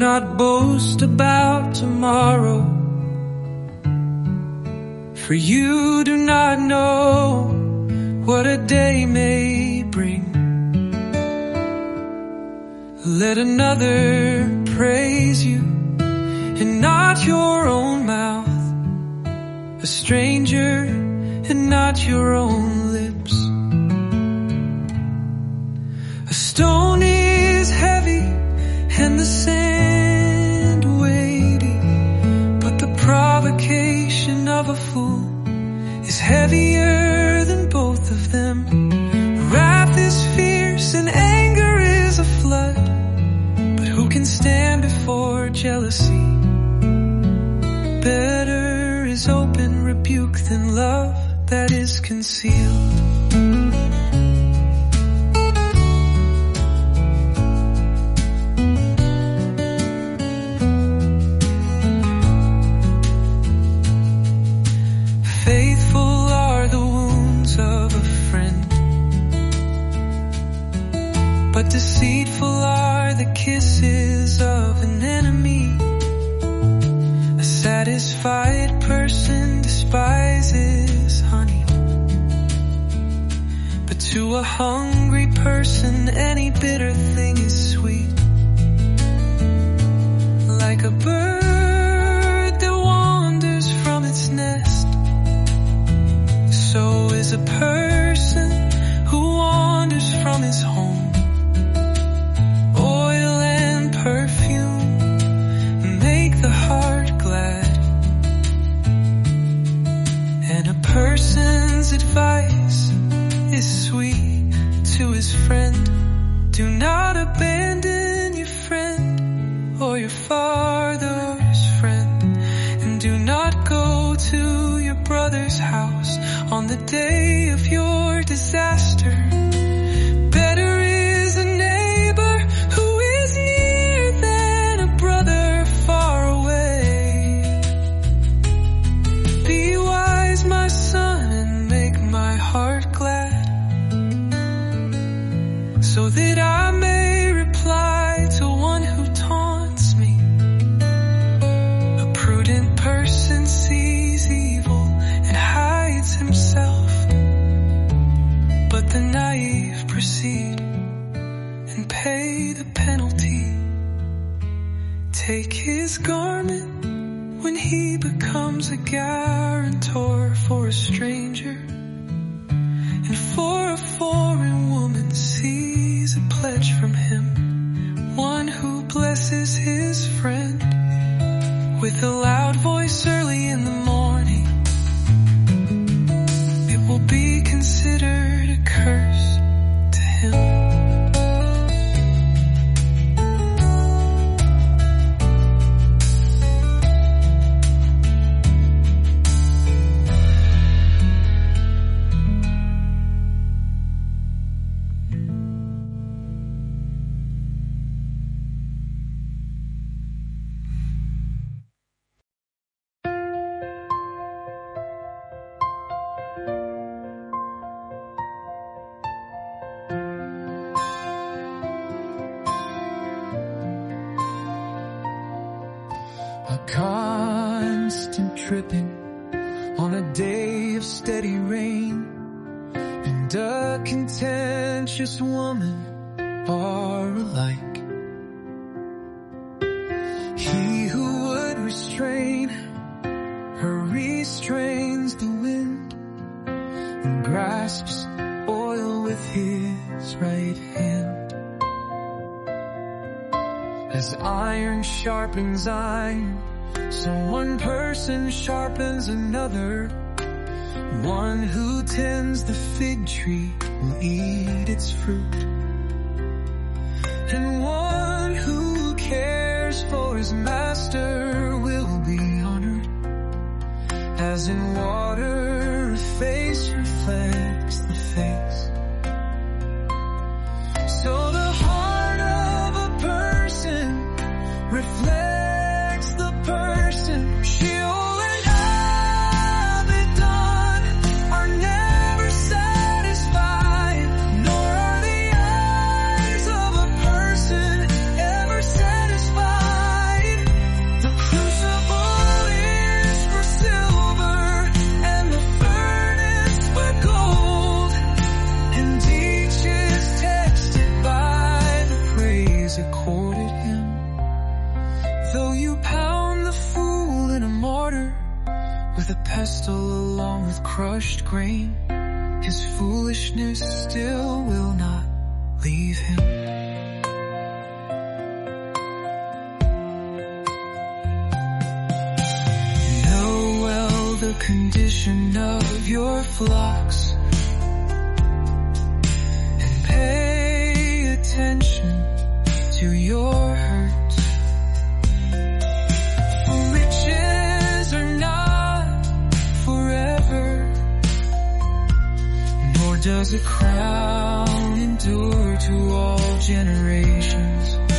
not boast about tomorrow, for you do not know what a day may bring. Let another praise you and not your own mouth, a stranger and not your own lips. A stone is heavy and the sand weighty, but the provocation of a fool is heavier than both of them. Wrath is fierce and anger is a flood, but who can stand before jealousy? Better is open rebuke than love that is concealed. Faithful are the wounds of a friend, but deceitful are the kisses of an enemy. A satisfied person despises honey, but to a hungry person any bitter thing is sweet. Like a bird that wanders from its nest, so is a person who wanders from his home. Oil and perfume make the heart glad, and a person's advice is sweet to his friend. Do not abandon your friend or your father's friend, and do not go to your brother's house on the day of your disaster. Better is a neighbor who is near than a brother far away. Be wise, my son, and make my heart glad, so that I may reply to one who taunts me. A prudent person sees evil and hides himself, but the naive proceed and pay the penalty. Take his garment when he becomes a guarantor for a stranger, and for a foreign woman sees a pledge from him. One who blesses his friend with a loud voice early in the morning, it will be considered a curse to him. Constant tripping on a day of steady rain, and a contentious woman are alike. He who would restrain her restrains the wind, and grasps oil with his right hand. As iron sharpens iron, so one person sharpens another. One who tends the fig tree will eat its fruit, and one who cares for his master will be honored. As in water, a face reflects the face, so the heart of a person reflects the person. Sheol and Abaddon are never satisfied, nor are the eyes of a person ever satisfied. pestle along with crushed grain, his foolishness still will not leave him. Know well the condition of your flocks, and pay attention to your herds. Riches are not forever, nor does a crown endure to all generations.